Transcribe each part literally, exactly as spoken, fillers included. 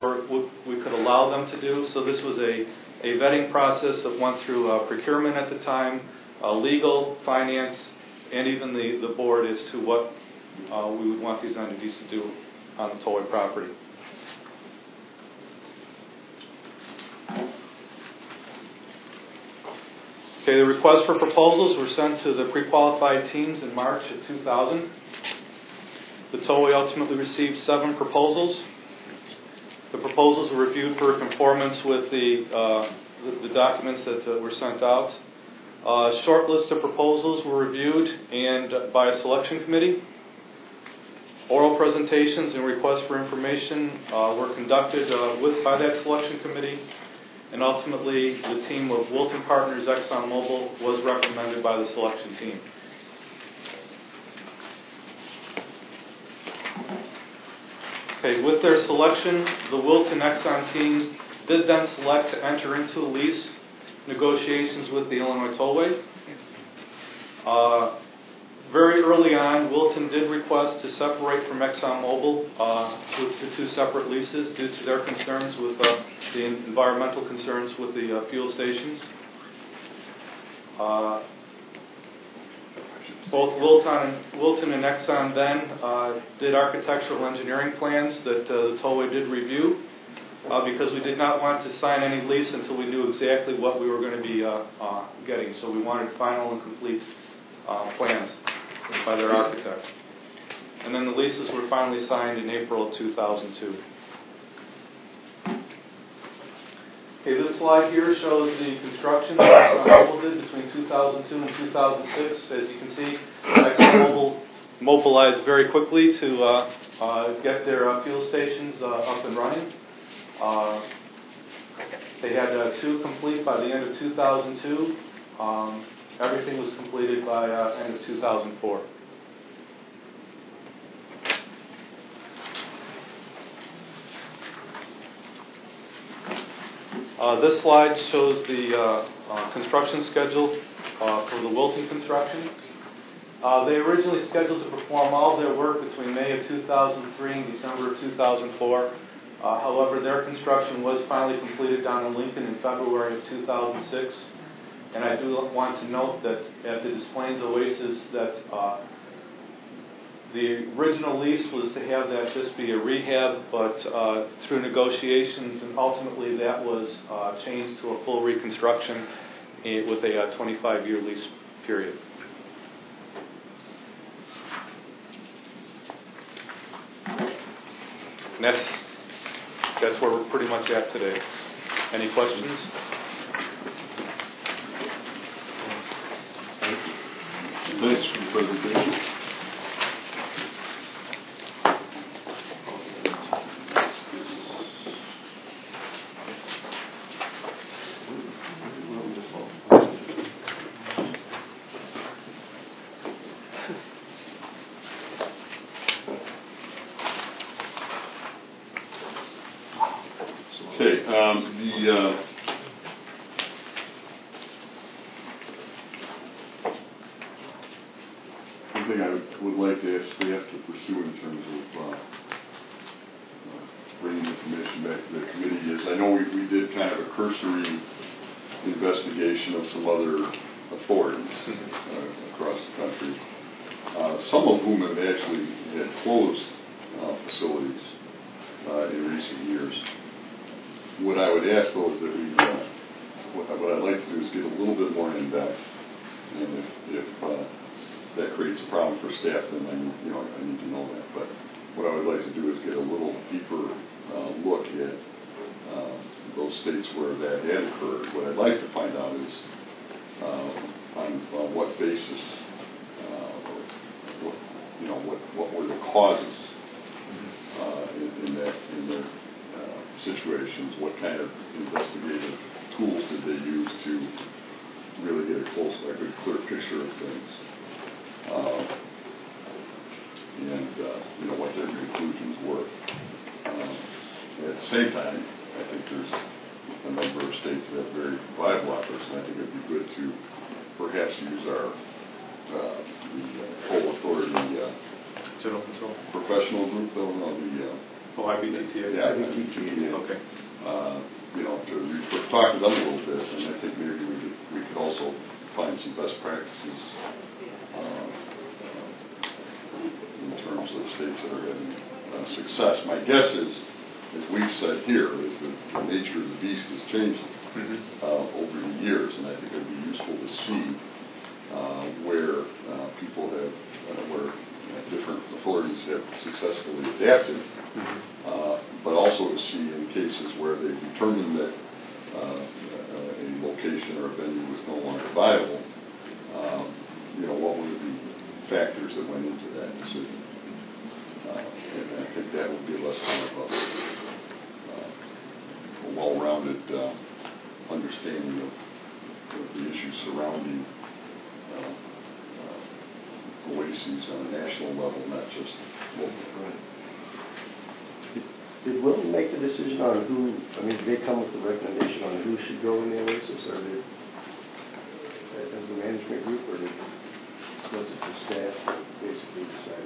we could allow them to do. So this was a, a vetting process that went through uh, procurement at the time, uh, legal, finance, and even the, the board as to what uh, we would want these entities to do on the tollway property. Okay, the requests for proposals were sent to the pre-qualified teams in March of two thousand. The tollway ultimately received seven proposals. The proposals were reviewed for conformance with the, uh, the, the documents that uh, were sent out. A short list of proposals were reviewed and uh, by a selection committee. Oral presentations and requests for information uh, were conducted uh, with by that selection committee. And ultimately, the team of Wilton Partners ExxonMobil was recommended by the selection team. Okay, with their selection, the Wilton Exxon team did then select to enter into lease negotiations with the Illinois Tollway. Uh, very early on, Wilton did request to separate from ExxonMobil uh, with the two separate leases due to their concerns with uh, the environmental concerns with the uh, fuel stations. Uh, both Wilton and, Wilton and Exxon then uh, did architectural engineering plans that uh, the Tollway did review uh, because we did not want to sign any lease until we knew exactly what we were going to be uh, uh, getting. So we wanted final and complete uh, plans by their architect. And then the leases were finally signed in April of two thousand two. Okay, this slide here shows the construction that ExxonMobil did between two thousand two and two thousand six. As you can see, ExxonMobil mobilized very quickly to uh, uh, get their uh, fuel stations uh, up and running. Uh, they had uh, two complete by the end of two thousand two. Um, everything was completed by uh, end of two thousand four. Uh, this slide shows the uh, uh, construction schedule uh, for the Wilton construction. Uh, they originally scheduled to perform all their work between May of two thousand three and December of two thousand four. Uh, however, their construction was finally completed down in Lincoln in February of two thousand six. And I do want to note that at the Des Plaines Oasis that uh, the original lease was to have that just be a rehab, but uh, through negotiations, and ultimately that was uh, changed to a full reconstruction with a twenty-five year lease period. And that's, that's where we're pretty much at today. Any questions? Thanks for the presentation. Okay, um, the uh, one thing I would, would like to ask staff to pursue in terms of uh, uh, bringing information back to the committee is, I know we, we did kind of a cursory investigation of some other authorities uh, across the country, uh, some of whom have actually had closed uh, facilities uh, in recent years. What I would ask, though, is that we, uh, what, what I'd like to do is get a little bit more in-depth, and if, if uh, that creates a problem for staff, then I, you know, I need to know that. But what I would like to do is get a little deeper uh, look at uh, those states where that had occurred. What I'd like to find out is uh, on uh, what basis, uh, what, you know, what, what were the causes uh, in, in that in their uh, situations? What kind of investigative tools did they use to really get a close, like a clear picture of things? Uh, and uh, you know what their conclusions were. Uh, at the same time, I think there's a number of states that have very viable efforts, and I think it'd be good to perhaps use our uh, the uh, full authority uh, General control professional group, though, no, the uh, Oh, I B T T A. Yeah, I B T T A. Okay. Uh, you know, to re- talk to them a little bit, and I think maybe we could, we could also find some best practices, uh, in terms of states that are having uh, success. My guess is, as we've said here, is that the nature of the beast has changed Mm-hmm. uh, over the years, and I think it would be useful to see uh, where uh, people have, uh, where uh, different authorities have successfully adapted, Mm-hmm. uh, but also to see in cases where they've determined that uh, a location or a venue was no longer viable, um, you know, what were the factors that went into that decision. Uh, and I think that would be less kind of a, uh, a well-rounded uh, understanding of, of the issues surrounding uh, uh, oases on a national level, not just local. Right. Did Wilton make the decision on who, I mean, did they come with the recommendation on who should go in the Oasis, or did, as the management group, or did, was it the staff that basically decided?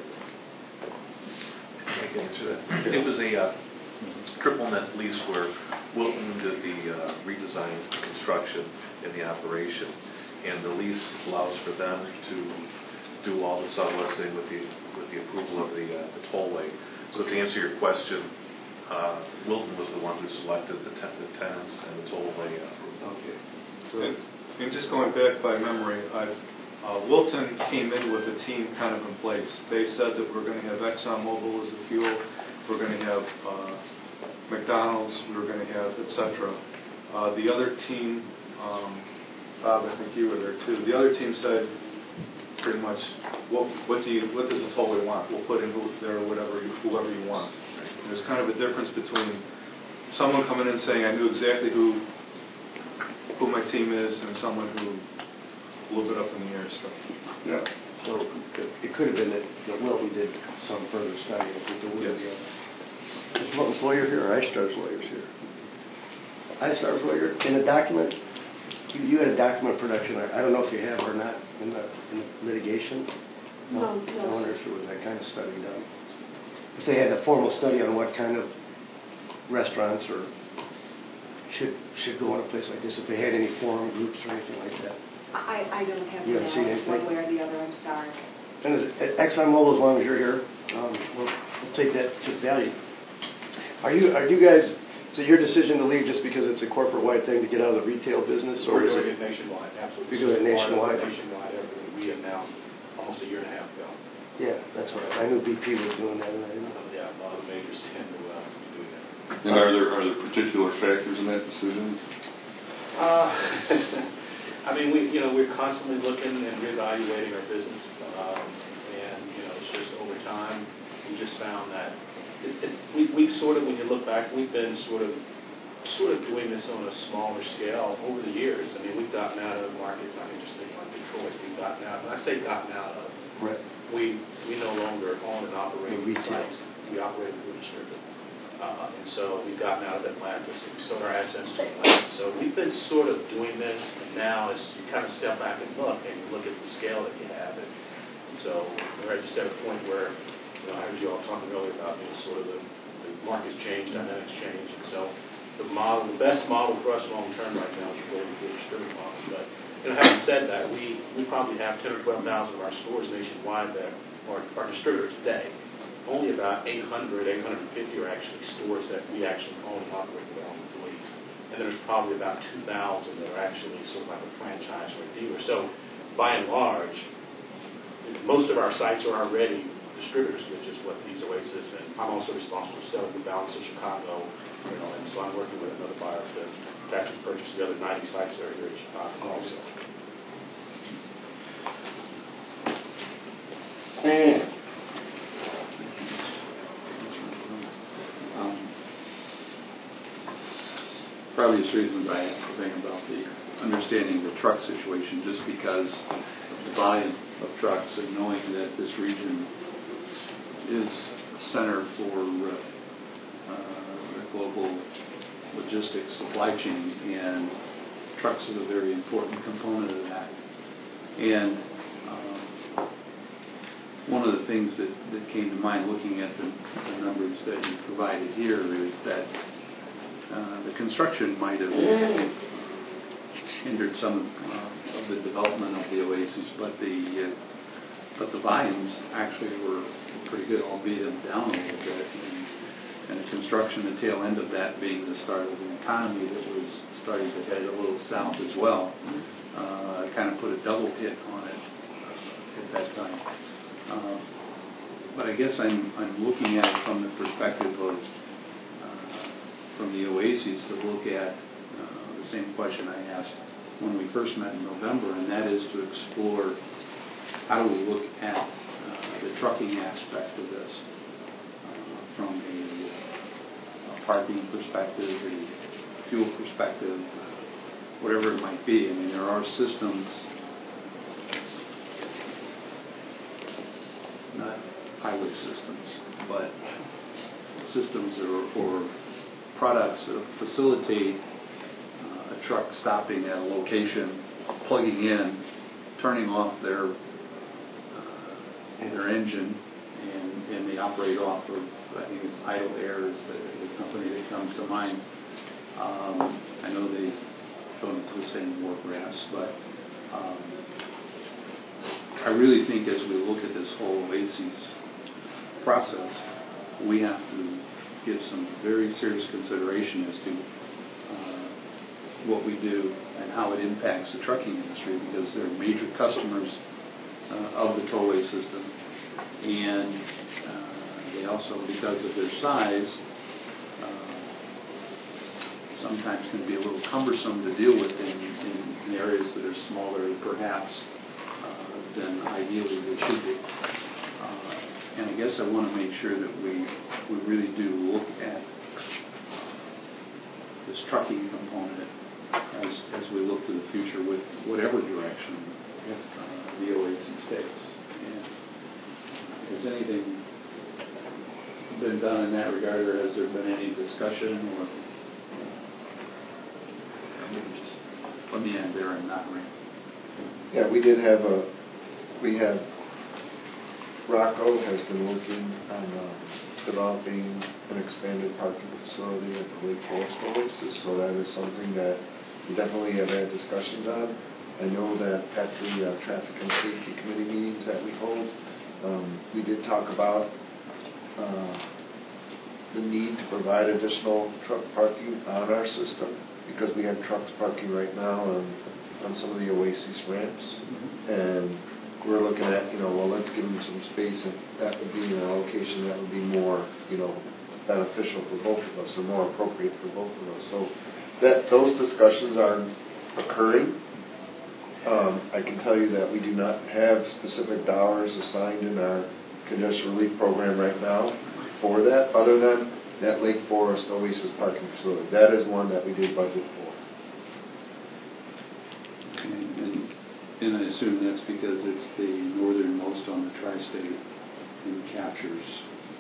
I can answer that. It was a uh, triple net lease where Wilton did the uh, redesign, construction, and the operation, and the lease allows for them to do all the subletting with the with the approval of the, uh, the tollway. So to answer your question, uh, Wilton was the one who selected the, te- the tenants and the tollway approval. Okay. So, and just going back by memory, I've, uh, Wilton came in with a team kind of in place. They said that we're going to have ExxonMobil as the fuel, we're going to have uh, McDonald's, we were going to have et cetera. Uh, the other team, um, Bob, I think you were there too. The other team said pretty much, what, what do you, what does the tollway want? We'll put in who, there whatever you, whoever you want. And there's kind of a difference between someone coming in saying I knew exactly who who my team is, and someone who a little bit up in the air stuff. Yeah. So it, it could have been that, that Wilton did some further study. I think there would Yes. be. Is Wilton's lawyer here, or iStar's lawyers here? iStar's lawyer, in the document, you, you had a document production, I, I don't know if you have or not, in the, in the litigation? No, no. I wonder if there was that kind of study done. If they had a formal study on what kind of restaurants or should should go in a place like this, if they had any forum groups or anything like that. I, I don't have You the haven't seen knowledge anything? one way or the other, I'm sorry. And as, ExxonMobil, as long as you're here, um, we'll, we'll take that to value. Are you are you guys? So your decision to leave just because it's a corporate-wide thing to get out of the retail business, or We're is doing it? it nationwide, absolutely. You're doing it nationwide? Nationwide, everything we announced almost a year and a half ago. Yeah, that's what I, I knew B P was doing that, and I didn't know. Yeah, a lot of the majors tend to, uh, to be doing that. And are there are there particular factors in that decision? Uh, I mean, we, you know, we're constantly looking and reevaluating our business, um, and, you know, it's just over time, we just found that it, it, we, we've sort of, when you look back, we've been sort of, sort of doing this on a smaller scale over the years. I mean, we've gotten out of markets, I mean, just think like Detroit, we've gotten out, when I say gotten out of, Right. we, we no longer own and operate The retail. sites, we operate a food distributor. Uh, and so we've gotten out of Atlanta, so we sold our assets to Atlanta. So we've been sort of doing this, and now as you kind of step back and look, and you look at the scale that you have, and so we're just at a point where, you know, I heard you all talking earlier about, you know, sort of the, the market's changed, dynamics change, and so the model, the best model for us long term right now is really the distributor model. But, you know, having said that, we, we probably have ten or twelve thousand of our stores nationwide that are, are distributors today. Only about eight hundred, eight hundred fifty are actually stores that we actually own and operate with our own employees. And there's probably about two thousand that are actually sort of like a franchise or a dealer. So by and large, most of our sites are already distributors, which is what these Oasis, and I'm also responsible for selling the balance of Chicago, you know, and so I'm working with another buyer to actually purchase the other ninety sites that are here in Chicago also. And Um, probably it's reason I asked the thing about the understanding the truck situation, just because of the volume of trucks and knowing that this region is a center for uh, uh, global logistics supply chain, and trucks is a very important component of that. And um, one of the things that, that came to mind looking at the, the numbers that you provided here is that uh, the construction might have hindered some uh, of the development of the Oasis, but the uh, but the volumes actually were pretty good, albeit down a little bit. And, and the construction, the tail end of that being the start of the economy that was starting to head a little south as well, uh, kind of put a double hit on it uh, at that time. Uh, but I guess I'm I'm looking at it from the perspective of uh, from the Oasis to look at uh, the same question I asked when we first met in November, and that is to explore how do we look at uh, the trucking aspect of this uh, from a, a parking perspective, a fuel perspective, uh, whatever it might be. I mean, there are systems, not highway systems, but systems or, or products that facilitate uh, a truck stopping at a location, plugging in, turning off their uh, their engine, and, and they operate off of, I think it's Idle Air is the, the company that comes to mind. Um, I know they don't exist anymore, perhaps, but um, I really think as we look at this whole Oasis process, we have to give some very serious consideration as to uh, what we do and how it impacts the trucking industry, because they're major customers uh, of the tollway system, and uh, they also, because of their size, uh, sometimes can be a little cumbersome to deal with in, in, in areas that are smaller, perhaps, uh, than ideally they should be. Uh, and I guess I want to make sure that we, we really do look at this trucking component as, as we look to the future with whatever direction uh, the Oasis takes. And has anything been done in that regard, or has there been any discussion, or uh, maybe just let me end there and not ring? Yeah, we did have a, we have, Rocco has been working on uh, developing an expanded parking facility at the Lake Forest Oasis, so that is something that we definitely have had discussions on. I know that at the uh, traffic and safety committee meetings that we hold, um, we did talk about uh, the need to provide additional truck parking on our system, because we have trucks parking right now on, on some of the Oasis ramps, mm-hmm. and we're looking at, you know, well, let's give them some space, and that would be an allocation that would be more, you know, beneficial for both of us, or more appropriate for both of us. So that those discussions are occurring. Um, I can tell you that we do not have specific dollars assigned in our congestion relief program right now for that, other than that Lake Forest Oasis parking facility. That is one that we did budget for. Okay, and, and I assume that's because it's the northernmost on the tri-state and captures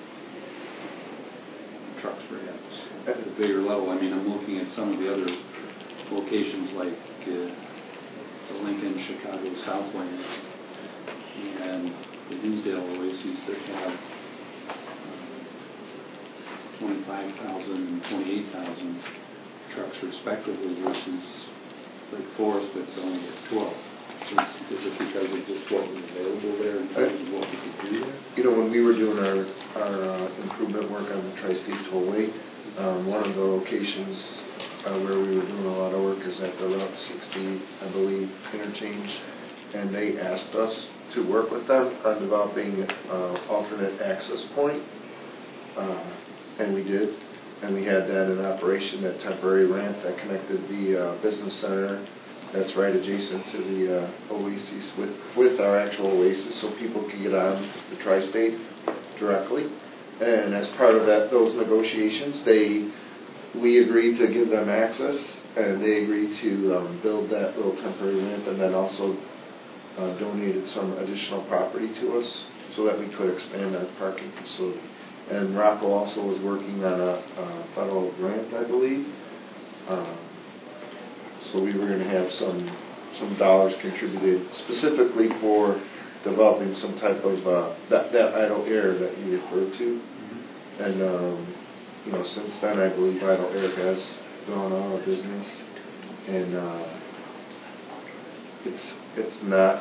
trucks perhaps at a bigger level. I mean, I'm looking at some of the other locations like uh, the Lincoln, Chicago Southland, and the Hinsdale Oasis that have uh, twenty-five thousand and twenty-eight thousand trucks respectively, versus Lake Forest that's only at twelve. Is, is it because of just what was available there in terms of what we could do there? You know, when we were doing our, our uh, improvement work on the Tri-State Tollway, um, one of the locations uh, where we were doing a lot of work is at the Route sixty, I believe, interchange, and they asked us to work with them on developing uh, alternate access point, uh, and we did, and we had that in operation, that temporary ramp that connected the uh, business center that's right adjacent to the uh, Oasis with, with our actual Oasis, so people can get on the Tri-State directly. And as part of that, those negotiations, they we agreed to give them access, and they agreed to um, build that little temporary ramp, and then also uh, donated some additional property to us so that we could expand our parking facility. And Rocco also was working on a, a federal grant, I believe. Uh, So we were going to have some some dollars contributed specifically for developing some type of, uh, that, that idle air that you referred to. Mm-hmm. And, um, you know, since then, I believe idle air has gone out of business. And, uh, it's, it's not,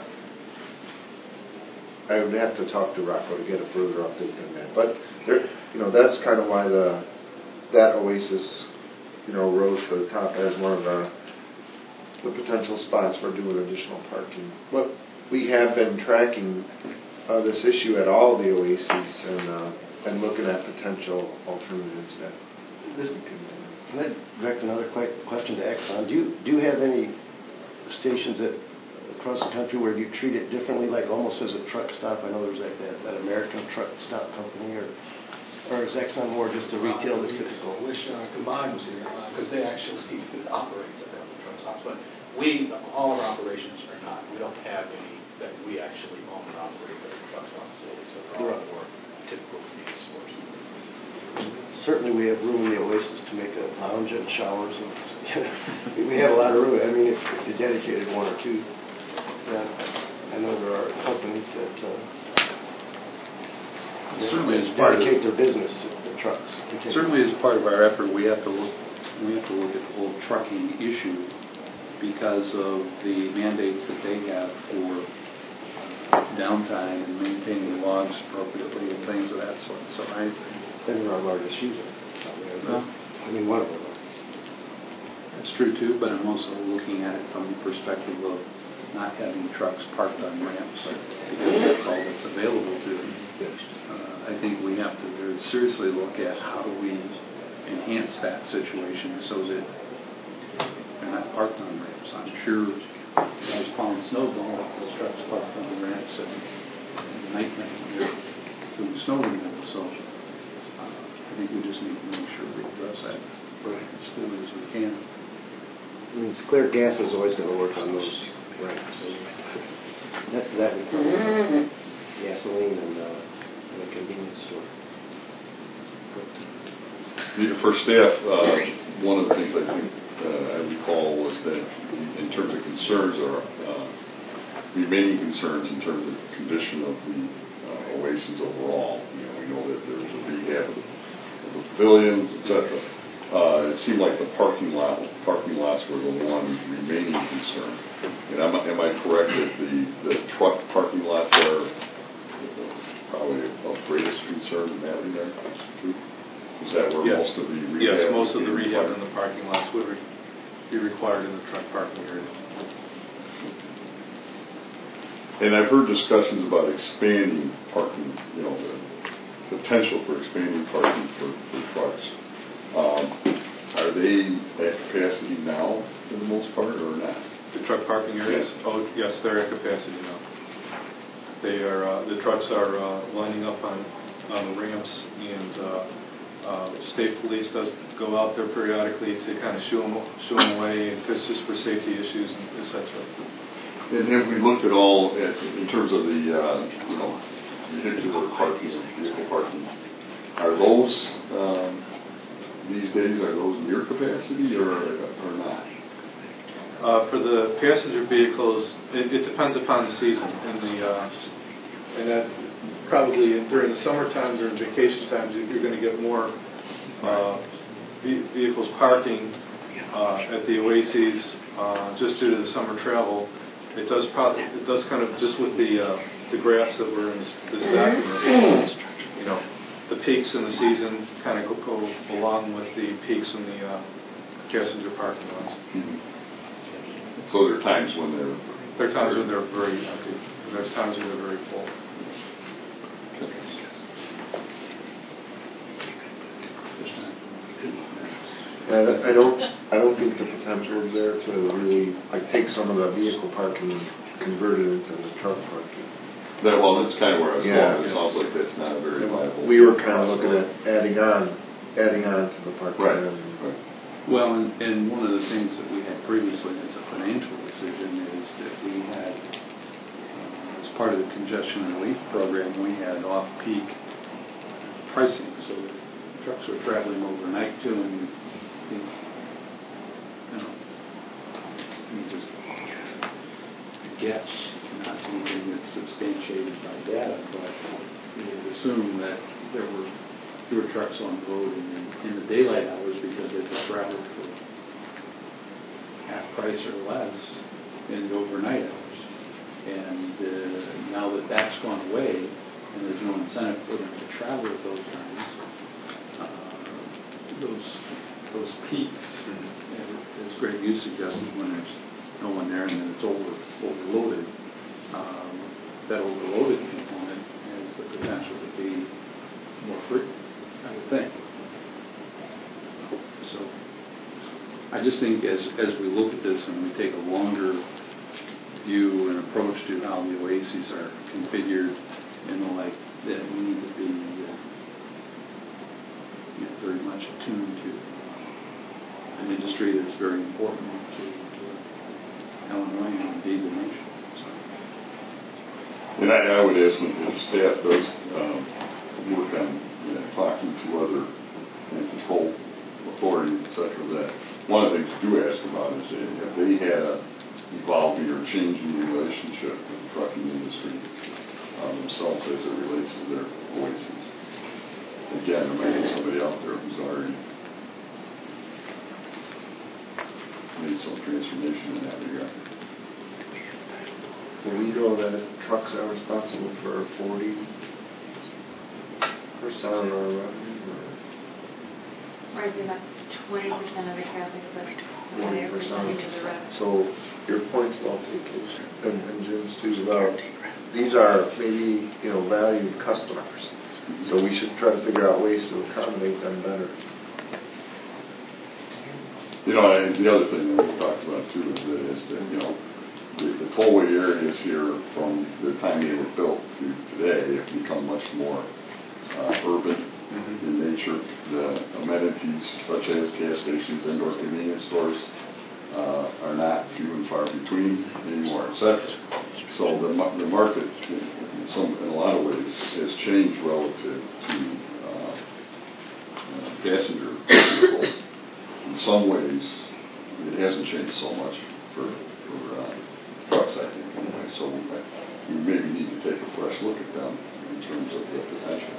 I would have to talk to Rocco to get a further update than that. But, there, you know, that's kind of why the, that Oasis, you know, rose to the top as one of the, the potential spots for doing additional parking. But we have been tracking uh, this issue at all the Oases and uh, and looking at potential alternatives that we can. Can I direct another que- question to Exxon? Do you, do you have any stations that, across the country where you treat it differently, like almost as a truck stop? I know there's like that, that American truck stop company, or or is Exxon more just a retail that's typical? I wish uh, Combined was here, because they actually operate at the truck stops. But we, all our operations are not. We don't have any that we actually own and operate at the truck stop facilities. So they're all more typical convenience stores. Certainly we have room in the Oasis to make a lounge and showers. And we have a lot of room. I mean, if if you dedicated one or two, then I know there are companies that uh, Certainly as part of, dedicate their business to the trucks. certainly as part of our effort, we have to look, we have to look at the whole trucking issue because of the mandates that they have for downtime and maintaining logs appropriately and things of that sort. So I, And they're our largest user. Well, I mean, one of them. that's true too, but I'm also looking at it from the perspective of not having trucks parked on ramps because that's all that's available to them. Uh, I think we have to very seriously look at how do we enhance that situation so that they're not parked on ramps. I'm sure guys plowing snow don't want those trucks parked on the ramps at night time when they're doing snow removal. So uh, I think we just need to make sure we address that as fully as we can. I mean, it's clear gas is always going to work on those ramps. That, that would probably gasoline and, uh, and a convenience store. Yeah, for staff, uh, one of the things I think uh, I recall was that in terms of concerns or uh, remaining concerns in terms of the condition of the uh, Oasis overall. You know, we know that there was a rehab of the pavilions, et cetera. Uh, it seemed like the parking lot, parking lots were the one remaining concern. And am, I- am I correct that the, the truck parking lots are probably of greatest concern in that regard? Is that where Yes. most of the rehab? Yes, most of the would be rehab required? in the parking lots would re- be required in the truck parking areas. And I've heard discussions about expanding parking, you know, the potential for expanding parking for, for trucks. Um, are they at capacity now for the most part or not? The truck parking areas? Yes. Oh, yes, they're at capacity now. They are, uh, the trucks are uh, lining up on, on the ramps, and uh, uh, state police does go out there periodically to kind of shoo them, shoo them away, and it's just for safety issues and et cetera. And have we looked at all at, in terms of the, uh, you know, vehicular parking, vehicle parking, are those, um, these days, are those near capacity or, or not? Uh, for the passenger vehicles, it, it depends upon the season. And the uh, and that probably during the summertime, during vacation times, you're going to get more uh, ve- vehicles parking uh, at the Oases uh, just due to the summer travel. It does probably it does kind of just with the uh, the graphs that were in this, this document. You know, the peaks in the season kind of go, go along with the peaks in the uh, passenger parking lots. Mm-hmm. So there are times when they're... There are times when they're very empty, and there's times when they're very full. I don't, I don't think the potential is there to really, like, take some of the vehicle parking and convert it into the truck parking. That, well, that's kind of where I was Yeah. going. It sounds like that's not a very viable... We were kind of looking at adding on, adding on to the parking. Right, and- right. Well, and, and one of the things that we had previously as a financial decision is that we had, uh, as part of the congestion relief program, we had off-peak pricing, so that trucks were traveling overnight too, and you know, you just guess, you not anything that's substantiated by data, but you would assume that there were fewer trucks on the road in, in the daylight hours because they could travel for half price or less in the overnight hours. And uh, now that that's gone away, and there's no incentive for them to travel at those times, uh, those those peaks, as Greg you suggested, when there's no one there and then it's over overloaded, um, that overloaded component has the potential to be more frequent, I would think. So I just think as as we look at this and we take a longer view and approach to how the oases are configured and the like, that we need to be uh, you know, very much attuned to an industry that's very important to uh, Illinois and indeed the nation. So. And I, I would ask them if staff does um, work on you know, talking to other you know, control authorities, et cetera, that one of the things to do ask about is if they had a evolving or changing relationship with the trucking industry um, themselves as it relates to their oases. Again, there might be somebody out there who's already made some transformation in that regard. Well, we know that trucks are responsible for forty percent of our revenue, or Right, about twenty percent of the traffic, but twenty whatever percentage of the percent. revenue. So your point's well taken, and, and Jim's too, about these are maybe, you know, valued customers. So we should try to figure out ways to accommodate them better. You know, and the other thing that we talked about too is that, is that you know, the, the tollway areas here from the time they were built to today have become much more uh, urban mm-hmm. in nature. The amenities such as gas stations, indoor convenience stores uh, are not few and far between anymore, et cetera. So the, the market, in, some, in a lot of ways, has changed relative to uh, uh, passenger vehicles. In some ways, it hasn't changed so much for, for uh, trucks, I think, anyway. So we, we maybe need to take a fresh look at them in terms of the potential.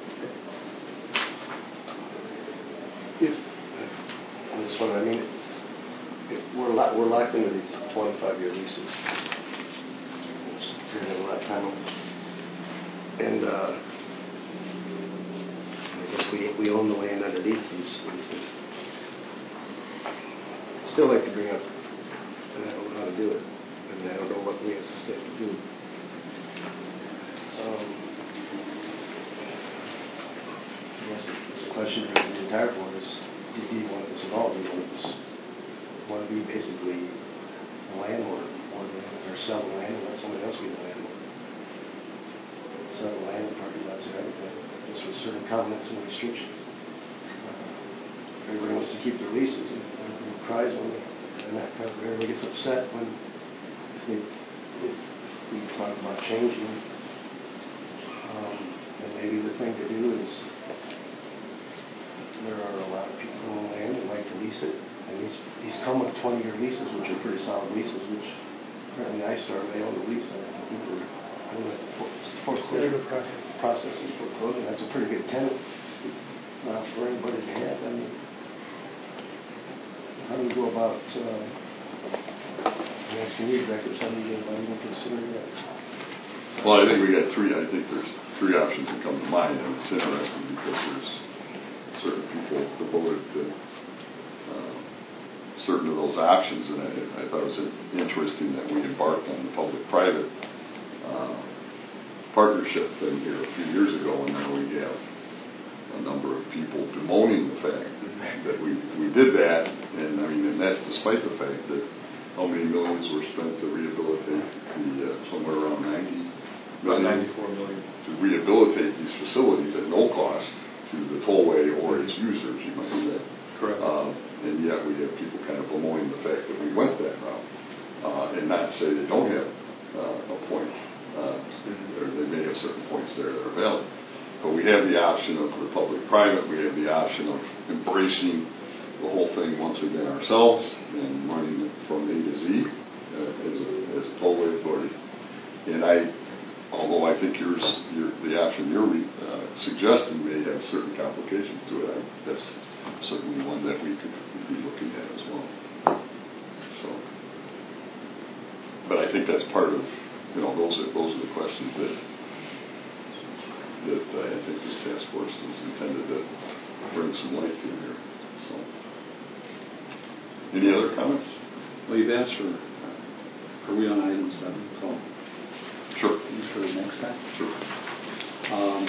If, on this one, I mean, if we're, lock, we're locked into these twenty-five year leases. It's a lot of time. And uh, I guess we, we own the land underneath these leases. Still like to bring up, and I don't know how to do it, and I don't know what we as a state to do. Um, I guess the question for the entire board is, do you want this at all? Do you want this, want to be basically a landlord, or, or sell the land and let somebody else be the landlord? Sell the land and parking lots and everything, just with certain covenants and restrictions. Uh, everybody wants to keep their leases. And, cries when and that kind of everybody gets upset when if, they, if we talk about changing. Um, and maybe the thing to do is there are a lot of people who own land and like to lease it, and these these come with twenty year leases, which are pretty solid leases, which apparently iStar they own the lease. I think we're doing a foreclosure process in foreclosure. That's a pretty good tenant uh, for anybody to have. I mean, how do we go about, uh, I'm asking you, directors, how do you go about even considering that? Well, I think we got three, I think there's three options that come to mind, and it's interesting because there's certain people devoted to uh, certain of those options, and I, I thought it was interesting that we embarked on the public-private uh, partnership thing here a few years ago, and now we have a number of people bemoaning the fact that we, we did that, and I mean, and that's despite the fact that how many millions were spent to rehabilitate the, uh, somewhere around ninety million, ninety-four million, to rehabilitate these facilities at no cost to the tollway or its users, you might say. correct. Um, and yet we have people kind of bemoaning the fact that we went that route, uh, and not say they don't have uh, a point, uh, or they may have certain points there that are valid. But we have the option of the public-private, we have the option of embracing the whole thing once again ourselves and running it from A to Z uh, as, a, as a tollway authority. And I, although I think yours, your, the option you're uh, suggesting may have certain complications to it, I, that's certainly one that we could be looking at as well. So, but I think that's part of, you know, those are, those are the questions that that uh, I think this task force is intended to bring some light to here. So, any other comments? Well, you've asked for, uh, are we on item seven? So, sure. For the next time? Sure. Um,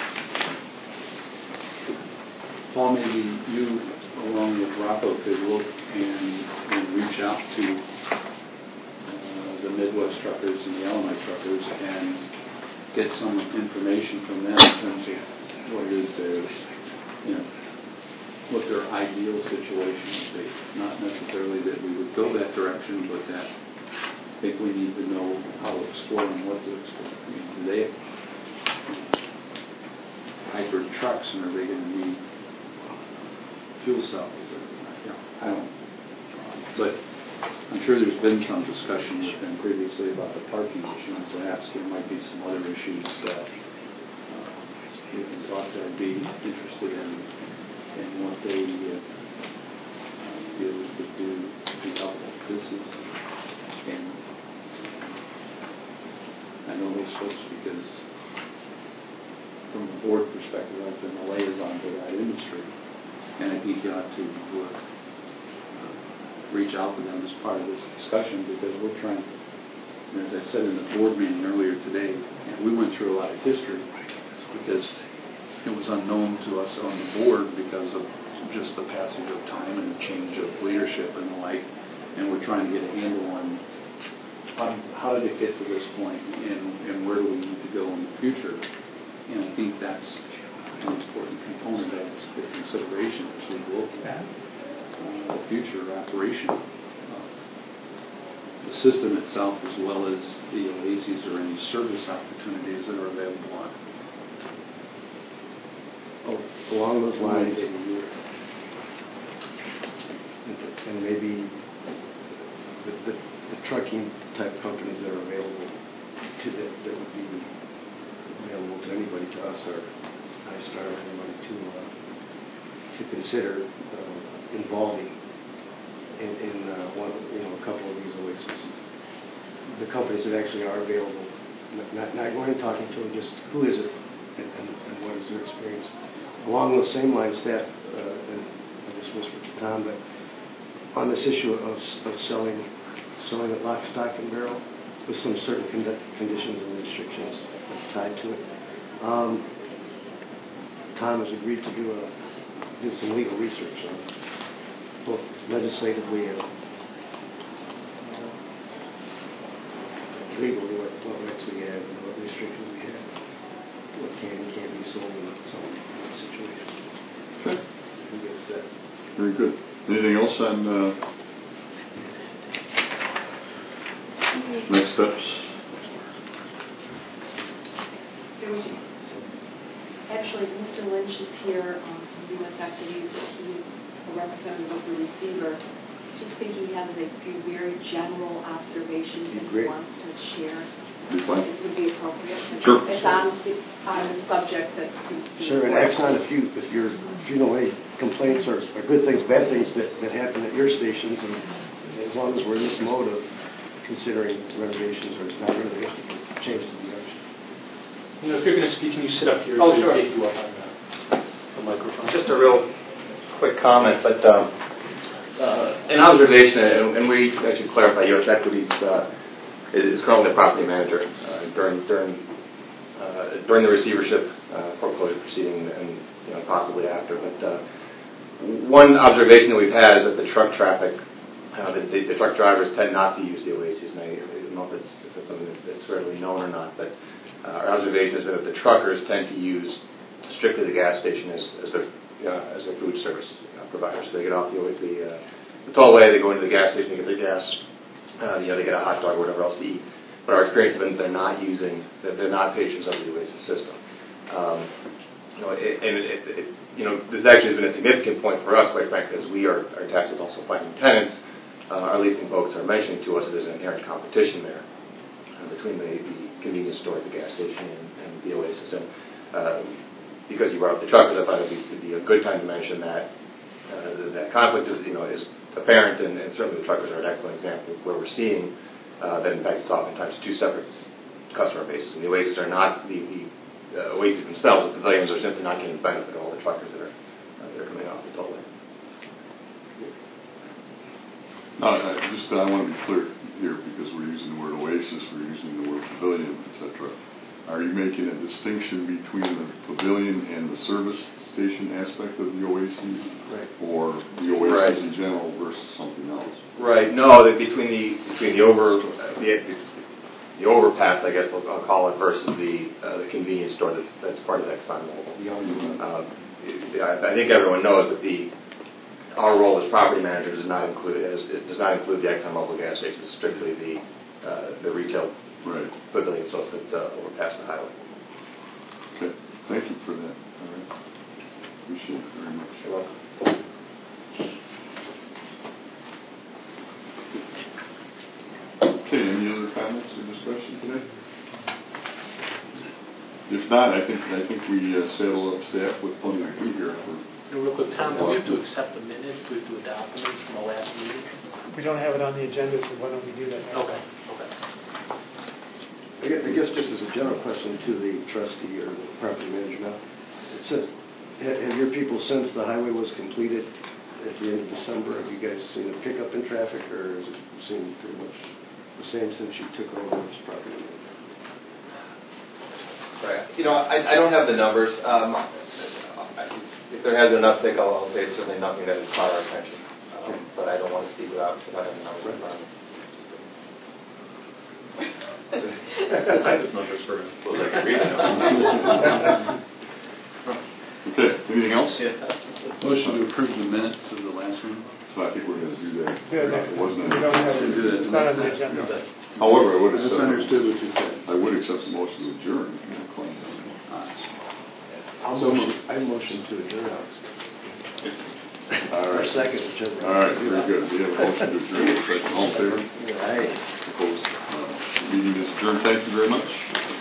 Paul, maybe you, along with Rocco, could look and, and reach out to uh, the Midwest truckers and the Illinois truckers and get some information from them in terms of what is their, you know, what their ideal situation would be. Not necessarily that we would go that direction, but that I think we need to know how to explore and what to explore. I mean, do they have hybrid trucks, and are they going to need fuel cells? Or, you know, I don't. But I'm sure there's been some discussion with them previously about the parking issue, and perhaps there might be some other issues that uh, we thought they'd be interested in, in what they uh, feel could do to be helpful. This is, and I know those folks because from a board perspective, I've been a liaison to that industry, and I think you ought to work reach out to them as part of this discussion, because we're trying, as I said in the board meeting earlier today, and we went through a lot of history because it was unknown to us on the board because of just the passage of time and the change of leadership and the like, and we're trying to get a handle on how, how did it get to this point, and, and where do we need to go in the future. And I think that's an important component of the consideration as we look at Uh, the future operation of the system itself, as well as the oases or any service opportunities that are available on it. Oh, along those lines, and maybe the, the, the trucking type companies that are available to that, that would be available to anybody, to us or iStar or anybody to uh, to consider. Uh, involving in, in uh, one, you know, a couple of these oases. The companies that actually are available, not, not going and talking to them, just who is it and, and, and what is their experience. Along those same lines, staff, uh, and I just whispered to Tom, but on this issue of, of selling selling it lock, stock, and barrel with some certain con conditions and restrictions tied to it. Um, Tom has agreed to do a do some legal research on it, both legislatively and uh, legally, what, what rights we have and what restrictions we have, what can and can't be sold in some situations. Okay. Who gets that? Very good. Anything else on uh, next steps? There was, actually, Mister Lynch is here um, from U S Activities. He's a representative of the receiver. Just thinking he has a few very general observations that he wants to share. Be fine. It would be appropriate. Sure. It's on, it's on the subject that seems to be. Sure, and that's not a few, if you're, if you know any complaints or, or good things, bad things that, that happen at your stations, and as long as we're in this mode of considering renovations or not renovations, changes in direction. You know, if you're going to speak, can you sit up here? Oh, so we sure. can get you up on the, the microphone? Just a real quick comment, but um, uh, an observation, and, and we actually clarify, U S Equities uh, is currently the property manager uh, during during uh, during the receivership uh, foreclosure proceeding, and you know possibly after. But uh, one observation that we've had is that the truck traffic, uh, the, the, the truck drivers tend not to use the oases, and I, I don't know if it's, if it's something that's readily known or not, but uh, our observation is that the truckers tend to use strictly the gas station as, as their uh, as their food service uh, provider. So they get off the the, uh, the tollway, they go into the gas station, they get their gas, uh, you know, they get a hot dog or whatever else to eat. But our experience has been that they're not using, that they're not patrons of the Oasis system. Um, you know, it, and it, it, it, you know, this actually has been a significant point for us, quite frankly, as we are, are tasked with also finding tenants. Uh, our leasing folks are mentioning to us that there's an inherent competition there. uh, between the, the convenience store, the gas station, and, and the Oasis. And um, because you brought up the truckers, I thought it would be a good time to mention that uh, that conflict is, you know, is apparent, and, and certainly the truckers are an excellent example where we're seeing uh, that in fact it's oftentimes two separate customer bases. And the Oasis are not the, the uh, Oasis themselves, the pavilions are simply not getting the benefit of all the truckers that are uh, that are coming off the tollway. No, I just, I want to be clear here, because we're using the word Oasis, we're using the word pavilion, et cetera. Are you making a distinction between the pavilion and the service station aspect of the Oasis? Right. Or the Oasis Right. in general versus something else? Right. No, that between the between the over uh, the, the overpass, I guess I'll, I'll call it, versus the uh, the convenience store that's that's part of ExxonMobil. Um, I, I think everyone knows that the our role as property manager does not include as, it does not include the ExxonMobil gas station. It's strictly the uh, the retail Right. pavilion, so it's uh, overpass the highway. Okay, thank you for that. All right. Appreciate it very much. You're welcome. Okay, any other comments or discussion today? If not, I think, I think we uh, saddle up staff with plenty to do here for. And real quick, Tom, do we have to accept the minutes, do we have to adopt the minutes from the last meeting? We don't have it on the agenda, so why don't we do that now? Okay, okay. I guess, I guess just as a general question to the trustee or the property manager now, it says, have, have your people, since the highway was completed at the end of December, have you guys seen a pickup in traffic, or has it seemed pretty much the same since you took over as property manager? Right. You know, I, I don't have the numbers. Um, if there has been an uptick, I'll, I'll say it's certainly nothing that has caught our attention. Um, but I don't want to speak without, without having the numbers in front of me. I just numbers for Well, I can read them. Okay, anything else? Motion to approve the minutes of the last meeting. So I think we're going to do that. Yeah, It wasn't. we don't have it, Do that. it's not on the agenda. However, I would I accept. misunderstood what you said. I would accept the motion to adjourn. I'll motion, I motion to adjourn. All Or right. second, whichever. All right, very good. We have a motion to adjourn. Second, all in favor? All right. Opposed? Uh, Meeting is adjourned. Thank you very much.